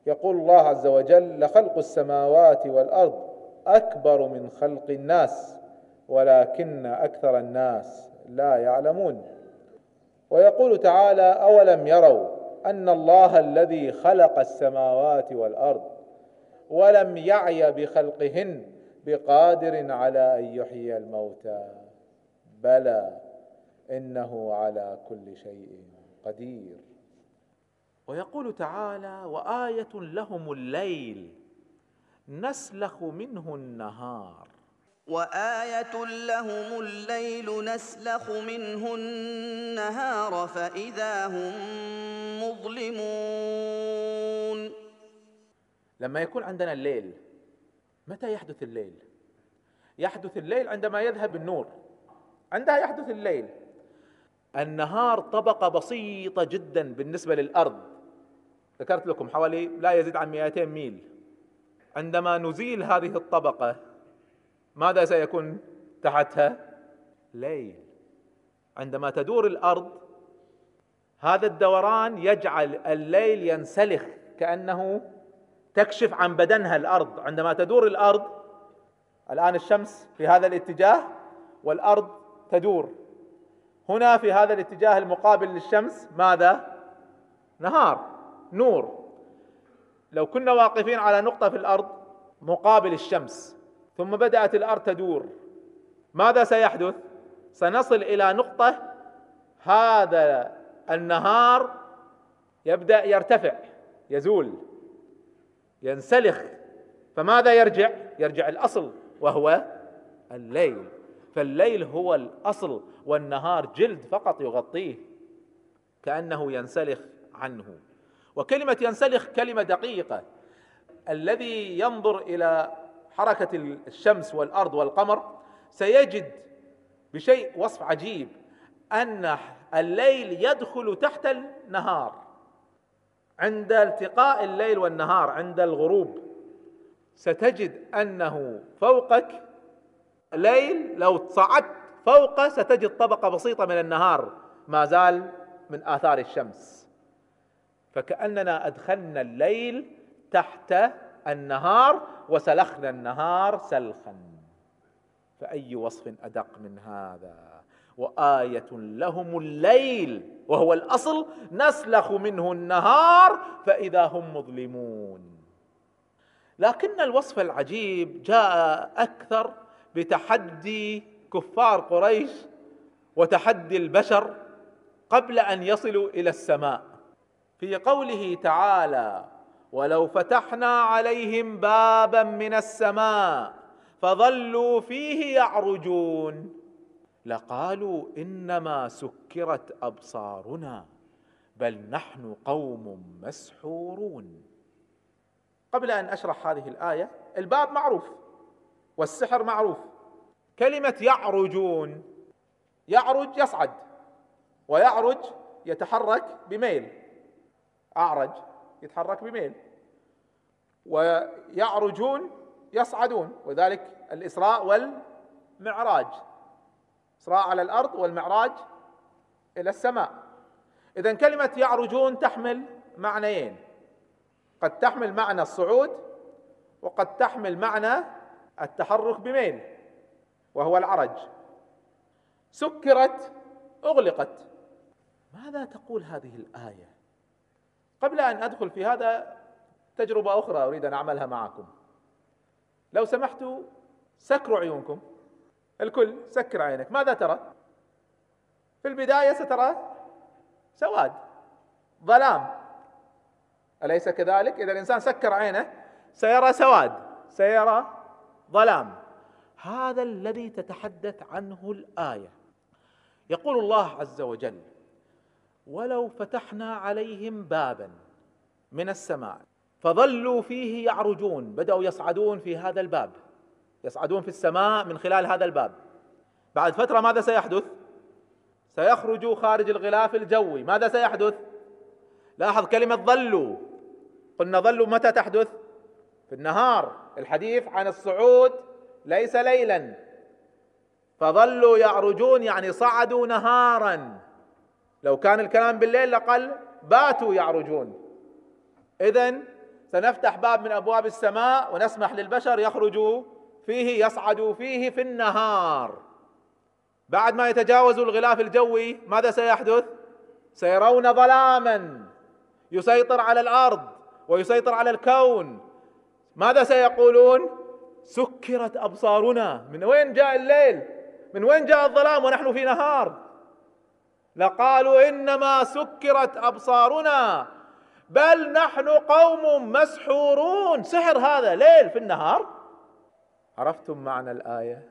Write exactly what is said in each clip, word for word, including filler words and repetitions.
يقول الله عز وجل: لخلق السماوات والأرض أكبر من خلق الناس ولكن أكثر الناس لا يعلمون. ويقول تعالى: أولم يروا أن الله الذي خلق السماوات والأرض ولم يعي بخلقهن بقادر على أن يحيي الموتى بلى إنه على كل شيء قدير. ويقول تعالى: وآية لهم الليل نسلخ منه النهار. وآية لهم الليل نسلخ منه النهار فإذا هم مظلمون. لما يكون عندنا الليل، متى يحدث الليل؟ يحدث الليل عندما يذهب النور، عندها يحدث الليل. النهار طبقة بسيطة جدا بالنسبة للأرض، ذكرت لكم حوالي لا يزيد عن مئتين ميل. عندما نزيل هذه الطبقة ماذا سيكون تحتها؟ ليل. عندما تدور الأرض هذا الدوران يجعل الليل ينسلخ، كأنه تكشف عن بدنها الأرض. عندما تدور الأرض، الآن الشمس في هذا الاتجاه والأرض تدور هنا في هذا الاتجاه المقابل للشمس، ماذا؟ نهار، نور. لو كنا واقفين على نقطة في الأرض مقابل الشمس ثم بدأت الأرض تدور، ماذا سيحدث؟ سنصل إلى نقطة هذا النهار يبدأ يرتفع، يزول، ينسلخ، فماذا يرجع؟ يرجع الأصل وهو الليل. فالليل هو الأصل والنهار جلد فقط يغطيه، كأنه ينسلخ عنه. وكلمة ينسلخ كلمة دقيقة. الذي ينظر إلى حركة الشمس والأرض والقمر سيجد بشيء وصف عجيب، أن الليل يدخل تحت النهار. عند التقاء الليل والنهار عند الغروب ستجد أنه فوقك ليل، لو صعدت فوقه ستجد طبقة بسيطة من النهار ما زال من آثار الشمس. فكأننا أدخلنا الليل تحت النهار وسلخنا النهار سلخا. فأي وصف أدق من هذا؟ وآية لهم الليل وهو الأصل نسلخ منه النهار فإذا هم مظلمون. لكن الوصف العجيب جاء أكثر بتحدي كفار قريش وتحدي البشر قبل أن يصلوا إلى السماء، في قوله تعالى: ولو فتحنا عليهم بابا من السماء فظلوا فيه يعرجون لقالوا إنما سكرت أبصارنا بل نحن قوم مسحورون. قبل أن أشرح هذه الآية، الباب معروف والسحر معروف. كلمة يعرجون، يعرج يصعد، ويعرج يتحرك بميل، أعرج يتحرك بميل، ويعرجون يصعدون، وذلك الإسراء والمعراج، إسراء على الأرض والمعراج إلى السماء. إذن كلمة يعرجون تحمل معنيين، قد تحمل معنى الصعود وقد تحمل معنى التحرك بميل وهو العرج. سكرت، أغلقت. ماذا تقول هذه الآية؟ قبل أن أدخل في هذا تجربة أخرى أريد أن أعملها معكم. لو سمحتوا سكروا عيونكم، الكل سكر عينك. ماذا ترى؟ في البداية سترى سواد، ظلام، أليس كذلك؟ إذا الإنسان سكر عينه سيرى سواد، سيرى ظلام. هذا الذي تتحدث عنه الآية. يقول الله عز وجل: ولو فتحنا عليهم بابا من السماء فظلوا فيه يعرجون، بدأوا يصعدون في هذا الباب، يصعدون في السماء من خلال هذا الباب. بعد فترة ماذا سيحدث؟ سيخرجوا خارج الغلاف الجوي. ماذا سيحدث؟ لاحظ كلمة ظلوا، قلنا ظلوا متى تحدث؟ في النهار. الحديث عن الصعود ليس ليلا. فظلوا يعرجون يعني صعدوا نهارا. لو كان الكلام بالليل لقال باتوا يعرجون. إذن سنفتح باب من أبواب السماء ونسمح للبشر يخرجوا فيه، يصعدوا فيه في النهار. بعد ما يتجاوزوا الغلاف الجوي ماذا سيحدث؟ سيرون ظلاما يسيطر على الأرض ويسيطر على الكون. ماذا سيقولون؟ سكرت أبصارنا. من وين جاء الليل؟ من وين جاء الظلام ونحن في نهار؟ لقالوا إنما سكرت أبصارنا بل نحن قوم مسحورون. سحر هذا، ليل في النهار. عرفتم معنى الآية؟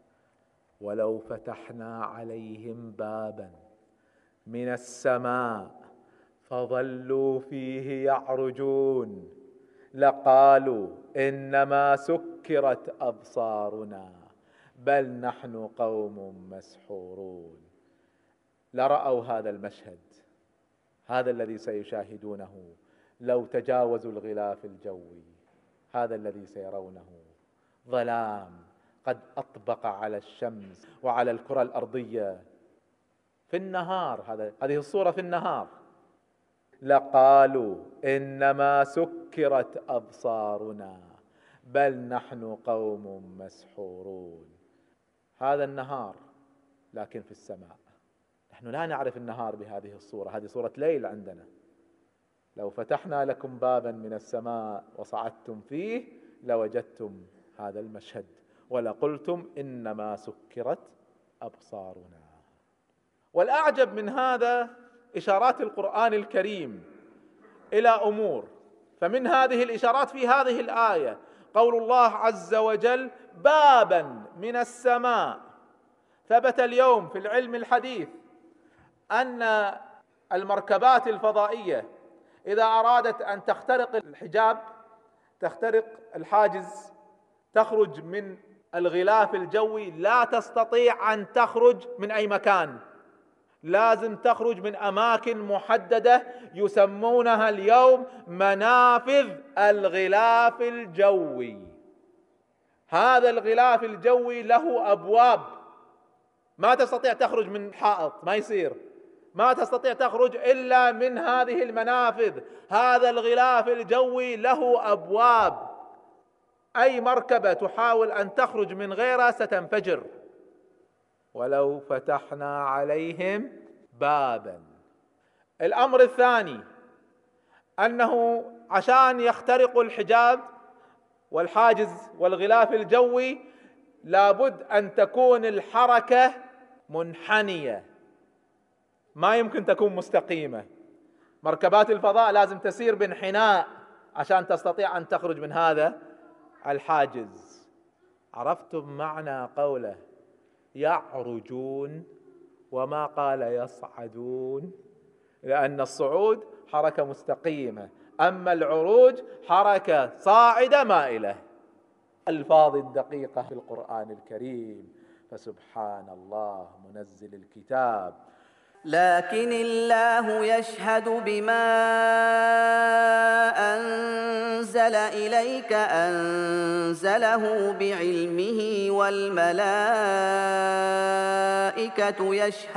ولو فتحنا عليهم بابا من السماء فظلوا فيه يعرجون لقالوا إنما سكرت أبصارنا بل نحن قوم مسحورون. لرأوا هذا المشهد، هذا الذي سيشاهدونه لو تجاوزوا الغلاف الجوي، هذا الذي سيرونه ظلام قد أطبق على الشمس وعلى الكرة الأرضية في النهار. هذا هذه الصورة في النهار. لقالوا إنما سكرت أبصارنا بل نحن قوم مسحورون. هذا النهار لكن في السماء. نحن لا نعرف النهار بهذه الصورة، هذه صورة ليل عندنا. لو فتحنا لكم بابا من السماء وصعدتم فيه لوجدتم هذا المشهد ولقلتم إنما سكرت أبصارنا. والأعجب من هذا إشارات القرآن الكريم إلى أمور. فمن هذه الإشارات في هذه الآية قول الله عز وجل بابا من السماء. ثبت اليوم في العلم الحديث أن المركبات الفضائية إذا أرادت أن تخترق الحجاب، تخترق الحاجز، تخرج من الغلاف الجوي، لا تستطيع أن تخرج من أي مكان، لازم تخرج من أماكن محددة يسمونها اليوم منافذ الغلاف الجوي. هذا الغلاف الجوي له أبواب، ما تستطيع تخرج من حائط، ما يصير، ما تستطيع تخرج إلا من هذه المنافذ. هذا الغلاف الجوي له أبواب، أي مركبة تحاول أن تخرج من غيرها ستنفجر. ولو فتحنا عليهم بابا. الأمر الثاني أنه عشان يخترقوا الحجاب والحاجز والغلاف الجوي لابد أن تكون الحركة منحنية، ما يمكن تكون مستقيمة. مركبات الفضاء لازم تسير بانحناء عشان تستطيع أن تخرج من هذا الحاجز. عرفتم معنى قوله يعرجون وما قال يصعدون؟ لأن الصعود حركة مستقيمة، أما العروج حركة صاعدة مائلة. الفاظ الدقيقة في القرآن الكريم، فسبحان الله منزل الكتاب. لكن الله يشهد بما أنزل إليك أنزله بعلمه والملائكة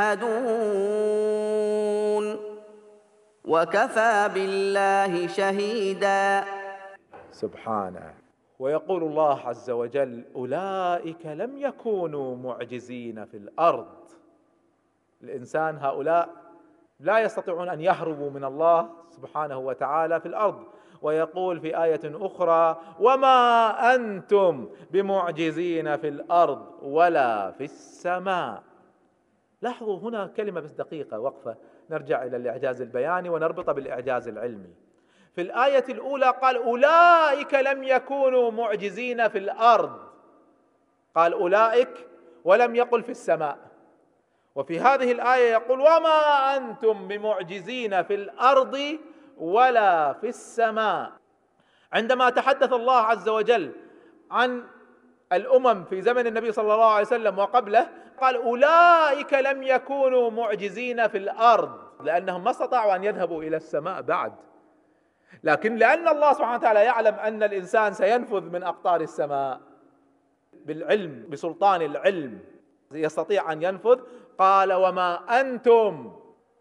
يشهدون وكفى بالله شهيدا. سبحانه. ويقول الله عز وجل أولئك لم يكونوا معجزين في الأرض. الإنسان هؤلاء لا يستطيعون أن يهربوا من الله سبحانه وتعالى في الأرض. ويقول في آية أخرى وما أنتم بمعجزين في الأرض ولا في السماء. لاحظوا هنا كلمة بس دقيقة وقفة، نرجع إلى الإعجاز البياني ونربط بالإعجاز العلمي. في الآية الأولى قال أولئك لم يكونوا معجزين في الأرض، قال أولئك ولم يقل في السماء. وفي هذه الآية يقول وما أنتم بمعجزين في الأرض ولا في السماء. عندما تحدث الله عز وجل عن الأمم في زمن النبي صلى الله عليه وسلم وقبله قال أولئك لم يكونوا معجزين في الأرض، لأنهم ما استطاعوا أن يذهبوا إلى السماء بعد، لكن لأن الله سبحانه وتعالى يعلم أن الإنسان سينفذ من أقطار السماء بالعلم، بسلطان العلم يستطيع أن ينفذ، قال وما أنتم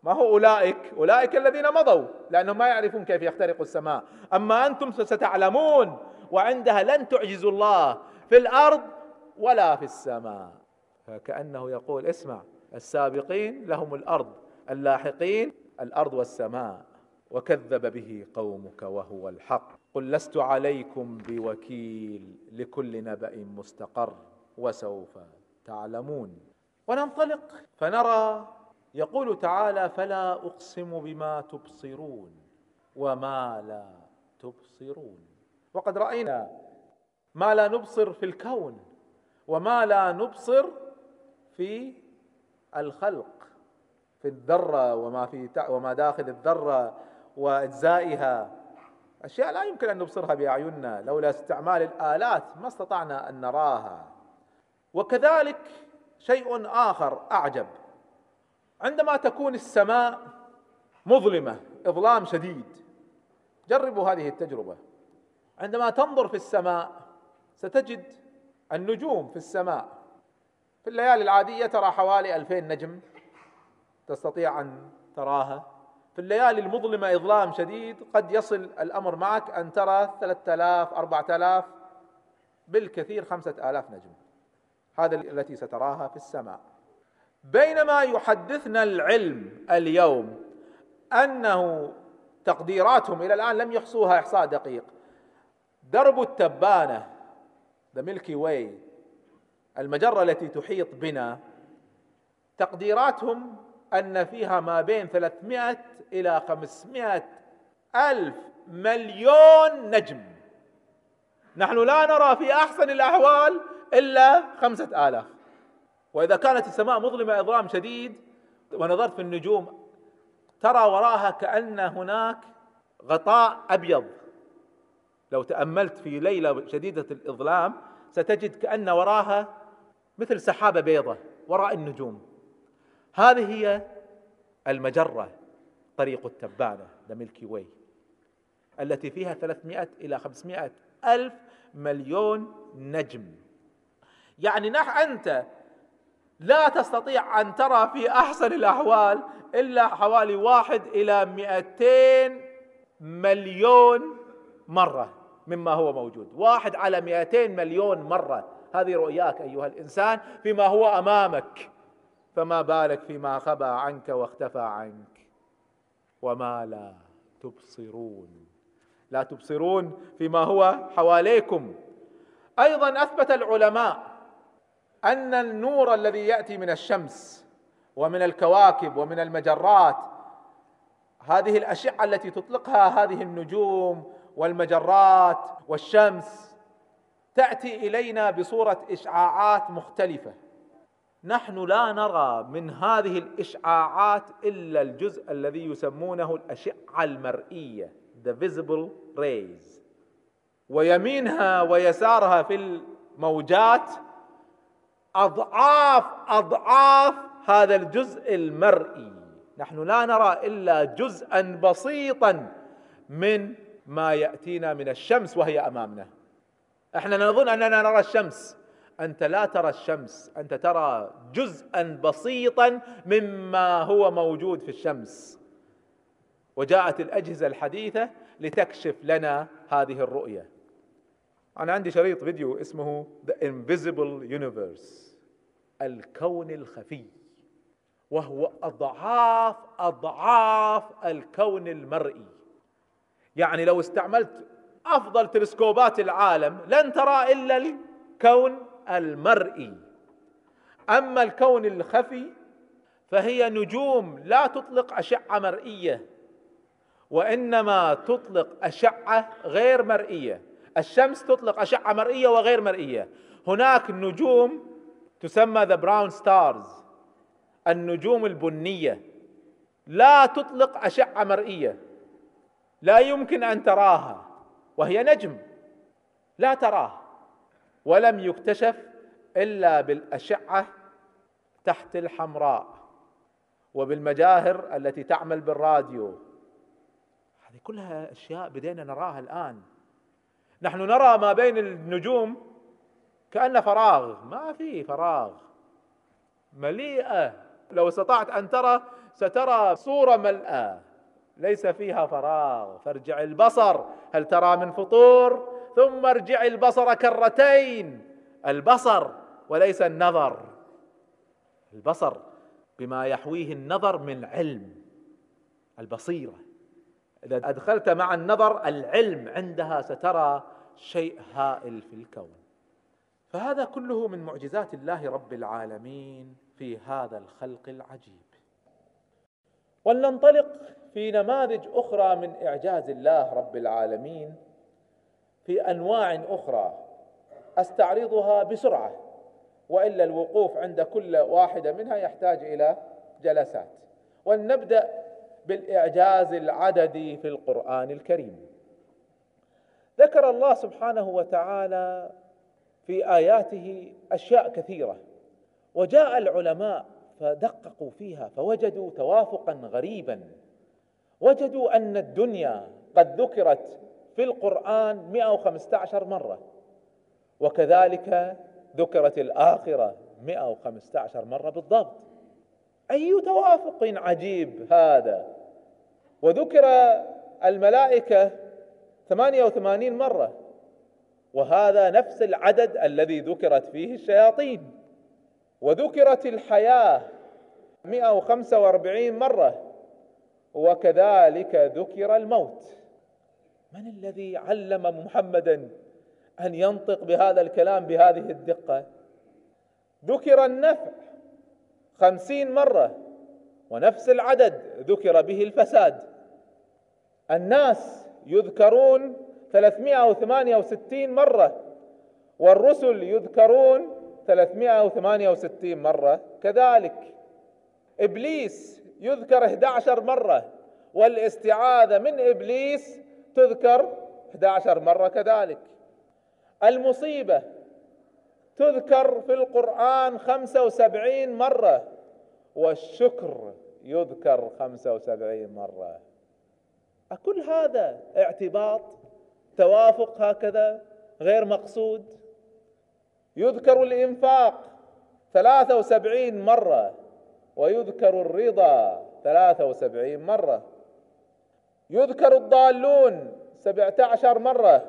ما هو أولئك؟ أولئك الذين مضوا، لأنهم ما يعرفون كيف يخترقوا السماء. أما أنتم ستعلمون، وعندها لن تعجزوا الله في الأرض ولا في السماء. فكأنه يقول اسمع، السابقين لهم الأرض، اللاحقين الأرض والسماء. وكذب به قومك وهو الحق قل لست عليكم بوكيل لكل نبأ مستقر وسوف تعلمون. وننطلق فنرى يقول تعالى فلا أقسم بما تبصرون وما لا تبصرون. وقد رأينا ما لا نبصر في الكون وما لا نبصر في الخلق، في الذرة وما في وما داخل الذرة وأجزائها، أشياء لا يمكن أن نبصرها بأعيننا، لولا استعمال الآلات ما استطعنا أن نراها. وكذلك شيء آخر أعجب، عندما تكون السماء مظلمة إظلام شديد، جربوا هذه التجربة، عندما تنظر في السماء ستجد النجوم في السماء في الليالي العادية ترى حوالي ألفين نجم تستطيع أن تراها، في الليالي المظلمة إظلام شديد قد يصل الأمر معك أن ترى ثلاثة آلاف أربعة آلاف بالكثير خمسة آلاف نجم، هذا التي ستراها في السماء. بينما يحدثنا العلم اليوم أنه تقديراتهم إلى الآن لم يحصوها إحصاء دقيق، درب التبانة The Milky Way المجرة التي تحيط بنا تقديراتهم أن فيها ما بين ثلاثمائة إلى خمسمائة ألف مليون نجم، نحن لا نرى في أحسن الأحوال إلا خمسة آلاف. وإذا كانت السماء مظلمة إظلام شديد ونظرت في النجوم ترى وراها كأن هناك غطاء أبيض، لو تأملت في ليلة شديدة الإظلام ستجد كأن وراها مثل سحابة بيضة وراء النجوم. هذه هي المجرة طريق التبانة The Milky Way التي فيها ثلاثمائة إلى خمسمائة ألف مليون نجم. يعني نح أنت لا تستطيع أن ترى في أحسن الأحوال إلا حوالي واحد إلى مئتين مليون مرة مما هو موجود، واحد على مئتين مليون مرة. هذه رؤياك أيها الإنسان فيما هو أمامك، فما بالك فيما خبى عنك واختفى عنك. وما لا تبصرون، لا تبصرون فيما هو حواليكم. أيضا أثبت العلماء أن النور الذي يأتي من الشمس ومن الكواكب ومن المجرات، هذه الأشعة التي تطلقها هذه النجوم والمجرات والشمس، تأتي إلينا بصورة إشعاعات مختلفة. نحن لا نرى من هذه الإشعاعات إلا الجزء الذي يسمونه الأشعة المرئية The Visible Rays، ويمينها ويسارها في الموجات أضعاف أضعاف هذا الجزء المرئي. نحن لا نرى إلا جزءا بسيطا من ما يأتينا من الشمس وهي أمامنا. احنا نظن أننا نرى الشمس، أنت لا ترى الشمس، أنت ترى جزءا بسيطا مما هو موجود في الشمس. وجاءت الأجهزة الحديثة لتكشف لنا هذه الرؤية. أنا عندي شريط فيديو اسمه The Invisible Universe، الكون الخفي، وهو أضعاف أضعاف الكون المرئي. يعني لو استعملت أفضل تلسكوبات العالم لن ترى إلا الكون المرئي. أما الكون الخفي فهي نجوم لا تطلق أشعة مرئية، وإنما تطلق أشعة غير مرئية. الشمس تطلق أشعة مرئية وغير مرئية. هناك نجوم تسمى The Brown Stars، النجوم البنية، لا تطلق أشعة مرئية، لا يمكن أن تراها، وهي نجم لا تراه، ولم يكتشف إلا بالأشعة تحت الحمراء وبالمجاهر التي تعمل بالراديو. هذه كلها أشياء بدينا نراها الآن. نحن نرى ما بين النجوم كأن فراغ، ما في فراغ، مليئة. لو استطعت أن ترى سترى صورة ملأى ليس فيها فراغ، فارجع البصر هل ترى من فطور، ثم ارجع البصر كرتين، البصر وليس النظر، البصر بما يحويه النظر من علم، البصيرة إذا أدخلت مع النظر العلم عندها سترى شيء هائل في الكون. فهذا كله من معجزات الله رب العالمين في هذا الخلق العجيب. ولننطلق في نماذج أخرى من إعجاز الله رب العالمين في أنواع أخرى أستعرضها بسرعة، وإلا الوقوف عند كل واحدة منها يحتاج إلى جلسات. ولنبدأ بالإعجاز العددي في القرآن الكريم. ذكر الله سبحانه وتعالى في آياته أشياء كثيرة، وجاء العلماء فدققوا فيها فوجدوا توافقا غريبا، وجدوا أن الدنيا قد ذكرت في القرآن مئة وخمسة عشر مرة، وكذلك ذكرت الآخرة مئة وخمسة عشر مرة بالضبط. أي توافق عجيب هذا! وذكر الملائكة ثمانية وثمانين مرة، وهذا نفس العدد الذي ذكرت فيه الشياطين. وذكرت الحياة مئة وخمسة وأربعين مرة، وكذلك ذكر الموت. من الذي علم محمدا أن ينطق بهذا الكلام بهذه الدقة؟ ذكر النفع خمسين مرة، ونفس العدد ذكر به الفساد. الناس يذكرون ثلاثمائة وثمانية وستين مرة، والرسل يذكرون ثلاثمائة وثمانية وستين مرة كذلك. إبليس يذكر إحدى عشرة مرة، والاستعاذة من إبليس تذكر إحدى عشرة مرة كذلك. المصيبة تذكر في القرآن خمسة وسبعين مرة، والشكر يذكر خمسة وسبعين مرة. أكل هذا اعتباط توافق هكذا غير مقصود؟ يذكر الإنفاق ثلاثة وسبعين مرة، ويذكر الرضا ثلاثة وسبعين مرة. يذكر الضالون سبعة عشر مرة،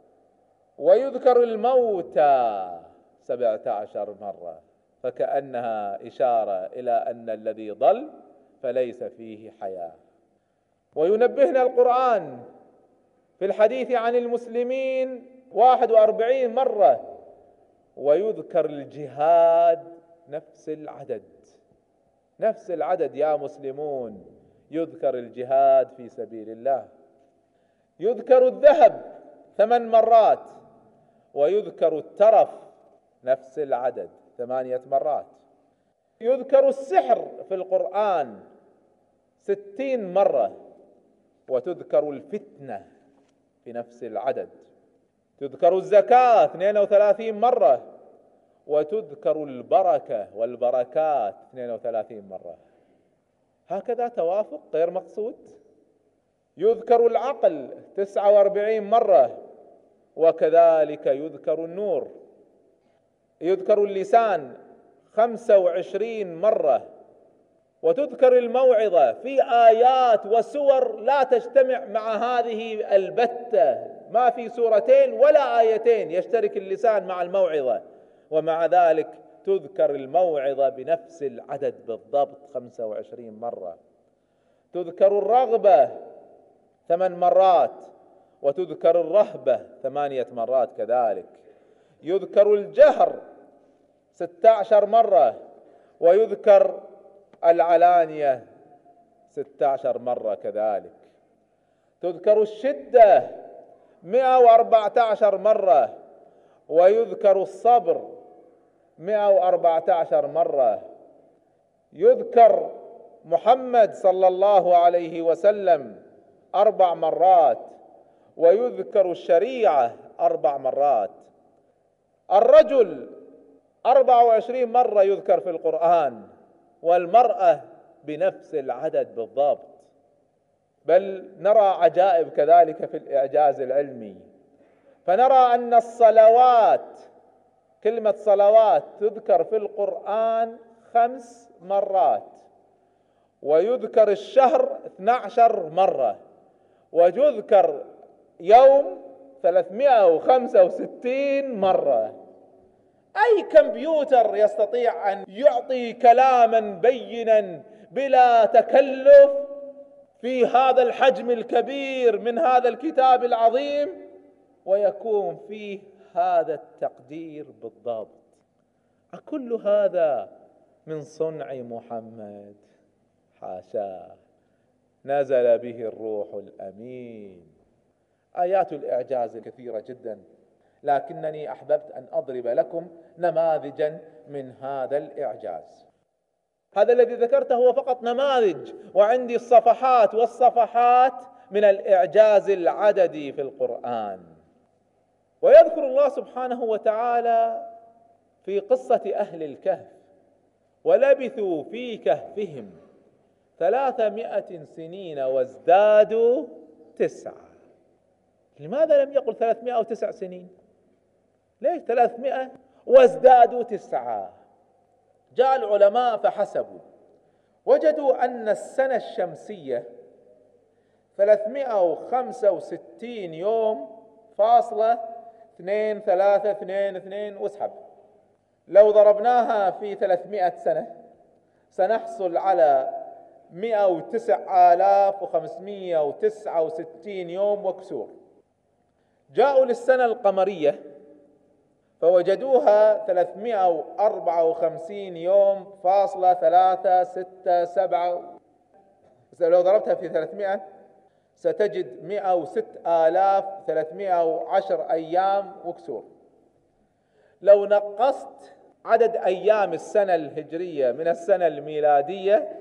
ويذكر الموتى سبعة عشر مرة، فكأنها إشارة إلى أن الذي ضل فليس فيه حياة. وينبهنا القرآن في الحديث عن المسلمين واحد وأربعين مرة، ويذكر الجهاد نفس العدد، نفس العدد يا مسلمون، يذكر الجهاد في سبيل الله. يذكر الذهب ثمان مرات، ويذكر الترف نفس العدد ثمانية مرات. يذكر السحر في القرآن ستين مرة، وتذكر الفتنة في نفس العدد. تذكر الزكاة اثنين وثلاثين مرة، وتذكر البركة والبركات اثنين وثلاثين مرة. هكذا توافق غير مقصود. يذكر العقل تسعة وأربعين مرة، وكذلك يذكر النور. يذكر اللسان خمسة وعشرين مرة، وتذكر الموعظة في آيات وسور لا تجتمع مع هذه البتة، ما في سورتين ولا آيتين يشترك اللسان مع الموعظة، ومع ذلك تذكر الموعظة بنفس العدد بالضبط خمسة وعشرين مرة. تذكر الرغبة ثمان مرات، وتذكر الرهبة ثمانية مرات كذلك. يذكر الجهر ستة عشر مرة، ويذكر العلانية ستة عشر مرة كذلك. تذكر الشدة مئة وأربعة عشر مرة، ويذكر الصبر مئة وأربعة عشر مرة. يذكر محمد صلى الله عليه وسلم أربع مرات، ويذكر الشريعة أربع مرات. الرجل أربع وعشرين مرة يذكر في القرآن، والمرأة بنفس العدد بالضبط. بل نرى عجائب كذلك في الإعجاز العلمي، فنرى أن الصلوات، كلمة صلوات تذكر في القرآن خمس مرات، ويذكر الشهر اثني عشر مرة، ويذكر يوم ثلاثمائة وخمسة وستين مرة. أي كمبيوتر يستطيع أن يعطي كلاما بينا بلا تكلف في هذا الحجم الكبير من هذا الكتاب العظيم ويكون فيه هذا التقدير بالضبط؟ أكل هذا من صنع محمد؟ حاشاه، نزل به الروح الأمين. آيات الإعجاز كثيرة جدا، لكنني أحببت أن أضرب لكم نماذجا من هذا الإعجاز. هذا الذي ذكرته هو فقط نماذج، وعندي الصفحات والصفحات من الإعجاز العددي في القرآن. ويذكر الله سبحانه وتعالى في قصة أهل الكهف: ولبثوا في كهفهم ثلاثمائة سنين وازدادوا تسعة. لماذا لم يقل ثلاثمائة وتسع سنين؟ ليش ثلاثمائة وازدادوا تسعة؟ جاء العلماء فحسبوا، وجدوا أن السنة الشمسية ثلاثمائة وخمسة وستين يوم فاصلة اثنين ثلاثة اثنين اثنين واسحب. لو ضربناها في ثلاثمائة سنة سنحصل على مئة وتسعة آلاف وخمسمائة وتسعة وستين يوم وكسور. جاءوا للسنة القمرية فوجدوها ثلاثمائة وأربعة وخمسين يوم فاصلة ثلاثة ستة سبعة. لو ضربتها في ثلاثمائة ستجد مئة وستة آلاف وثلاثمائة وعشرة أيام وكسور. لو نقصت عدد أيام السنة الهجرية من السنة الميلادية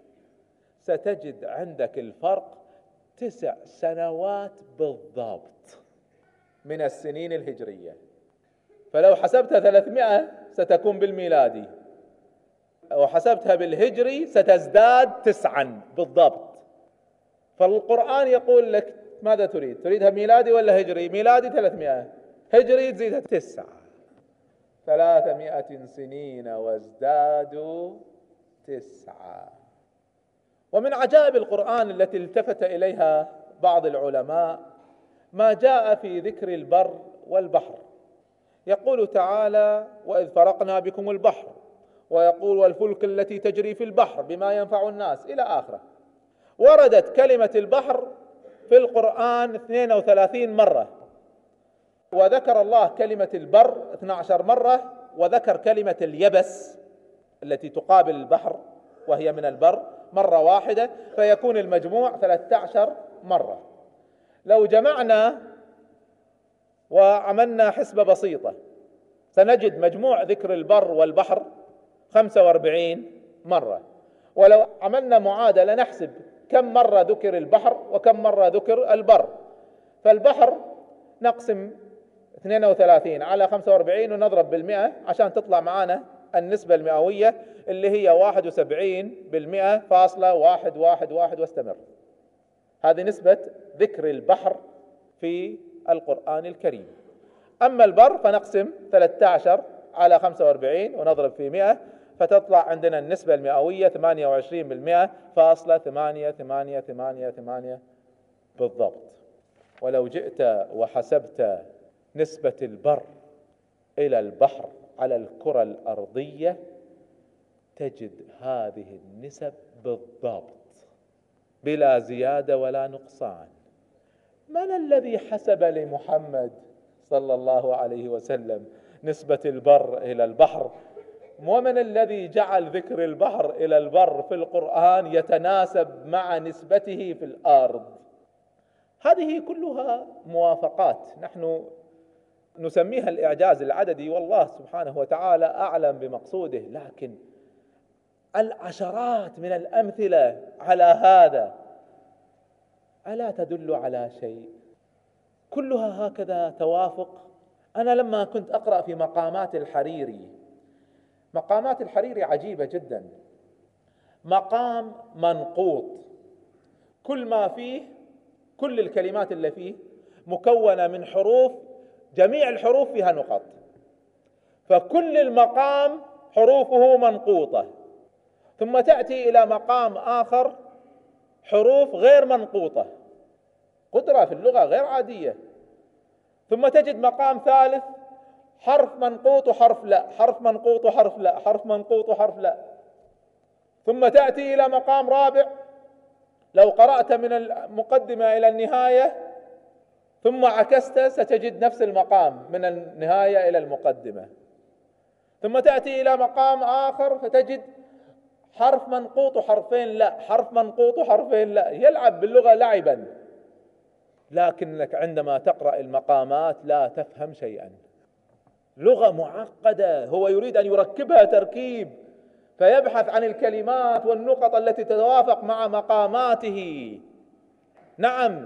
ستجد عندك الفرق تسع سنوات بالضبط من السنين الهجرية. فلو حسبتها ثلاثمائة ستكون بالميلادي، وحسبتها بالهجري ستزداد تسعا بالضبط. فالقرآن يقول لك ماذا تريد؟ تريدها ميلادي ولا هجري؟ ميلادي ثلاثمائة، هجري تزيدها تسعة. ثلاثمائة سنين وازدادوا تسعة. ومن عجائب القرآن التي التفت إليها بعض العلماء ما جاء في ذكر البر والبحر. يقول تعالى: وإذ فرقنا بكم البحر، ويقول: والفلك التي تجري في البحر بما ينفع الناس، إلى آخره. وردت كلمة البحر في القرآن اثنين وثلاثين مرة، وذكر الله كلمة البر اثنتي عشرة مرة، وذكر كلمة اليبس التي تقابل البحر وهي من البر مرة واحدة، فيكون المجموع ثلاثة عشر مرة. لو جمعنا وعملنا حسبة بسيطة سنجد مجموع ذكر البر والبحر خمسة وأربعين مرة. ولو عملنا معادلة نحسب كم مرة ذكر البحر وكم مرة ذكر البر، فالبحر نقسم اثنين وثلاثين على خمسة وأربعين ونضرب بالمئة عشان تطلع معانا النسبة المئوية اللي هي واحد وسبعين بالمئة فاصلة واحد واحد واحد واستمر. هذه نسبة ذكر البحر في القرآن الكريم. أما البر فنقسم ثلاثة عشر على خمسة وأربعين ونضرب في مئة فتطلع عندنا النسبة المئوية ثمانية وعشرين بالمئة فاصلة ثمانية ثمانية ثمانية ثمانية بالضبط. ولو جئت وحسبت نسبة البر إلى البحر على الكرة الأرضية تجد هذه النسب بالضبط بلا زيادة ولا نقصان. من الذي حسب لمحمد صلى الله عليه وسلم نسبة البر إلى البحر؟ ومن الذي جعل ذكر البحر إلى البر في القرآن يتناسب مع نسبته في الأرض؟ هذه كلها موافقات نحن نسميها الإعجاز العددي، والله سبحانه وتعالى أعلم بمقصوده، لكن العشرات من الأمثلة على هذا ألا تدل على شيء؟ كلها هكذا توافق. أنا لما كنت أقرأ في مقامات الحريري، مقامات الحريري عجيبة جدا. مقام منقوط، كل ما فيه، كل الكلمات اللي فيه مكونة من حروف، جميع الحروف فيها نقط، فكل المقام حروفه منقوطة، ثم تأتي إلى مقام آخر حروف غير منقوطة، قدرة في اللغة غير عادية. ثم تجد مقام ثالث حرف منقوط وحرف لا، حرف منقوط وحرف لا، حرف منقوط وحرف لا. ثم تأتي إلى مقام رابع لو قرأت من المقدمة إلى النهاية ثم عكست ستجد نفس المقام من النهاية إلى المقدمة. ثم تأتي إلى مقام آخر فتجد حرف منقوط وحرفين لا، حرف منقوط وحرفين لا، يلعب باللغة لعبا. لكنك عندما تقرأ المقامات لا تفهم شيئا، لغة معقدة، هو يريد أن يركبها تركيب فيبحث عن الكلمات والنقط التي تتوافق مع مقاماته. نعم،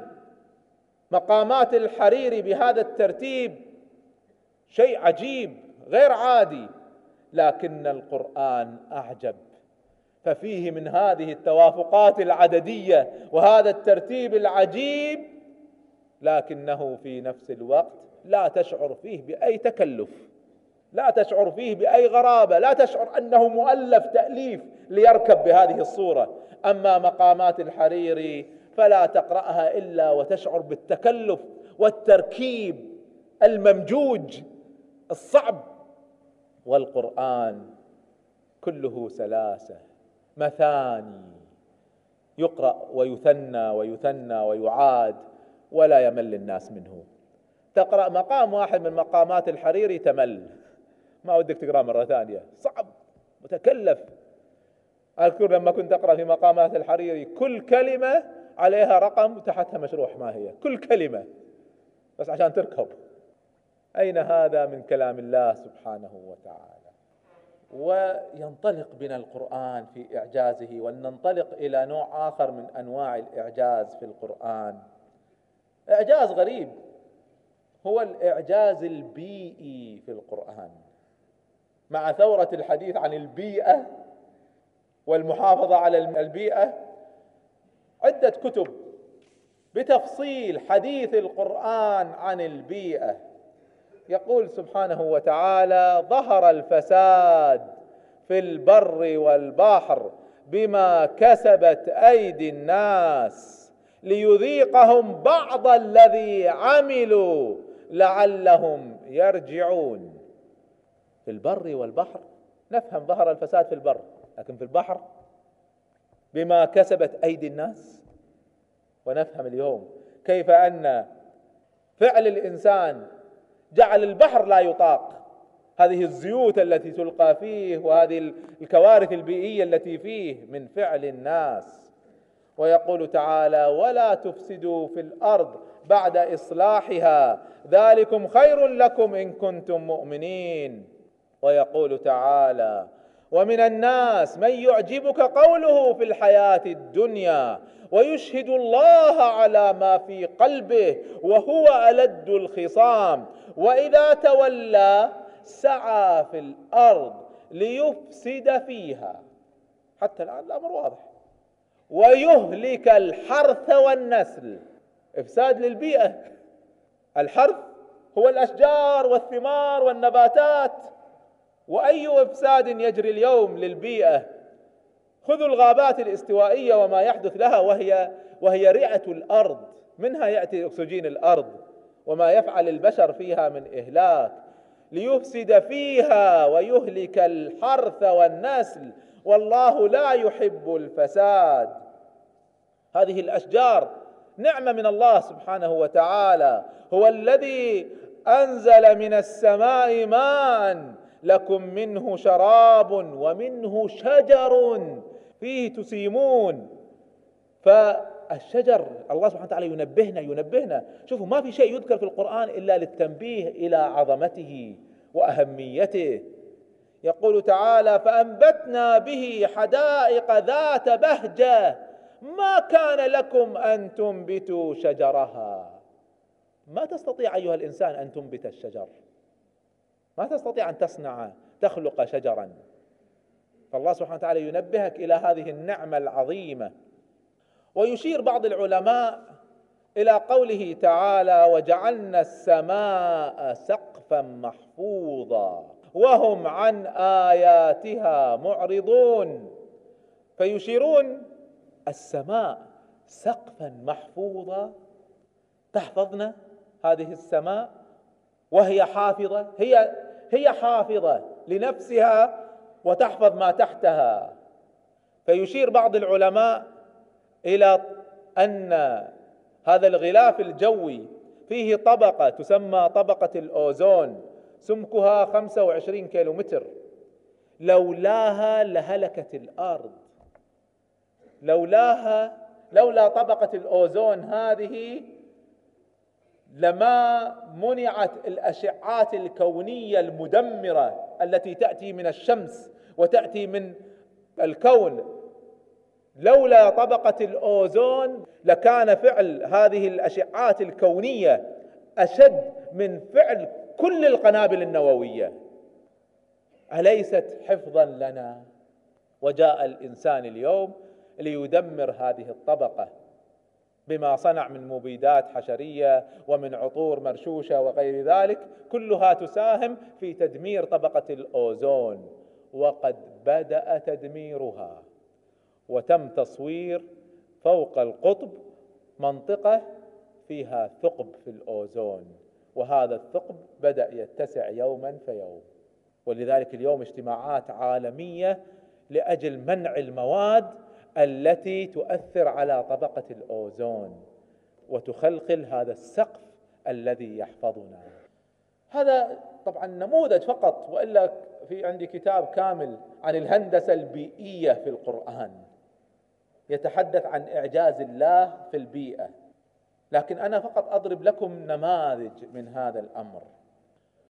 مقامات الحريري بهذا الترتيب شيء عجيب غير عادي، لكن القرآن أعجب، ففيه من هذه التوافقات العددية وهذا الترتيب العجيب، لكنه في نفس الوقت لا تشعر فيه بأي تكلف، لا تشعر فيه بأي غرابة، لا تشعر أنه مؤلف تأليف ليركب بهذه الصورة. أما مقامات الحريري فلا تقرأها إلا وتشعر بالتكلف والتركيب الممجوج الصعب. والقرآن كله سلاسة مثاني، يقرأ ويثنى ويثنى ويعاد ولا يمل الناس منه. تقرأ مقام واحد من مقامات الحريري تمل، ما ودك تقرأ مرة ثانية، صعب متكلف. أذكر لما كنت أقرأ في مقامات الحريري كل كلمة عليها رقم وتحتها مشروح ما هي، كل كلمة بس عشان تركب. أين هذا من كلام الله سبحانه وتعالى؟ وينطلق بنا القرآن في إعجازه، وننطلق إلى نوع آخر من أنواع الإعجاز في القرآن، إعجاز غريب، هو الإعجاز البيئي في القرآن. مع ثورة الحديث عن البيئة والمحافظة على البيئة، عدة كتب بتفصيل حديث القرآن عن البيئة. يقول سبحانه وتعالى: ظهر الفساد في البر والبحر بما كسبت أيدي الناس ليذيقهم بعض الذي عملوا لعلهم يرجعون. في البر والبحر نفهم ظهر الفساد في البر، لكن في البحر بما كسبت أيدي الناس. ونفهم اليوم كيف أن فعل الإنسان جعل البحر لا يطاق، هذه الزيوت التي تلقى فيه وهذه الكوارث البيئية التي فيه من فعل الناس. ويقول تعالى: ولا تفسدوا في الأرض بعد إصلاحها ذلكم خير لكم إن كنتم مؤمنين. ويقول تعالى: ومن الناس من يعجبك قوله في الحياة الدنيا ويشهد الله على ما في قلبه وهو ألد الخصام وإذا تولى سعى في الأرض ليفسد فيها. حتى الآن الأمر واضح. ويهلك الحرث والنسل، إفساد للبيئة. الحرث هو الأشجار والثمار والنباتات، وأي إفساد يجري اليوم للبيئة. خذوا الغابات الاستوائية وما يحدث لها، وهي وهي رئة الأرض، منها يأتي أكسجين الأرض، وما يفعل البشر فيها من إهلاك، ليفسد فيها ويهلك الحرث والنسل والله لا يحب الفساد. هذه الأشجار نعمة من الله سبحانه وتعالى، هو الذي أنزل من السماء ماء لكم منه شراب ومنه شجر فيه تسيمون. فالشجر الله سبحانه وتعالى ينبهنا ينبهنا شوفوا، ما في شيء يذكر في القرآن إلا للتنبيه إلى عظمته وأهميته. يقول تعالى: فأنبتنا به حدائق ذات بهجة ما كان لكم أن تنبتوا شجرها. ما تستطيع أيها الإنسان أن تنبت الشجر، ما تستطيع أن تصنع تخلق شجرا. فالله سبحانه وتعالى ينبهك إلى هذه النعمة العظيمة. ويشير بعض العلماء إلى قوله تعالى: وجعلنا السماء سقفا محفوظا وهم عن آياتها معرضون. فيشيرون السماء سقفا محفوظا تحفظنا هذه السماء وهي حافظة، هي هي حافظة لنفسها وتحفظ ما تحتها. فيشير بعض العلماء إلى أن هذا الغلاف الجوي فيه طبقة تسمى طبقة الأوزون سمكها خمسة وعشرين كيلومتر، لولاها لهلكت الأرض، لولاها لولا طبقة الأوزون هذه لما منعت الأشعات الكونية المدمرة التي تأتي من الشمس وتأتي من الكون. لولا طبقة الأوزون لكان فعل هذه الأشعات الكونية أشد من فعل كل القنابل النووية. أليست حفظا لنا؟ وجاء الإنسان اليوم ليدمر هذه الطبقة بما صنع من مبيدات حشرية ومن عطور مرشوشة وغير ذلك، كلها تساهم في تدمير طبقة الأوزون، وقد بدأ تدميرها. وتم تصوير فوق القطب منطقة فيها ثقب في الأوزون، وهذا الثقب بدأ يتسع يوما فيوم. ولذلك اليوم اجتماعات عالمية لأجل منع المواد التي تؤثر على طبقة الأوزون وتخلخل هذا السقف الذي يحفظنا. هذا طبعا نموذج فقط، وإلا في عندي كتاب كامل عن الهندسة البيئية في القرآن يتحدث عن إعجاز الله في البيئة، لكن أنا فقط أضرب لكم نماذج من هذا الأمر.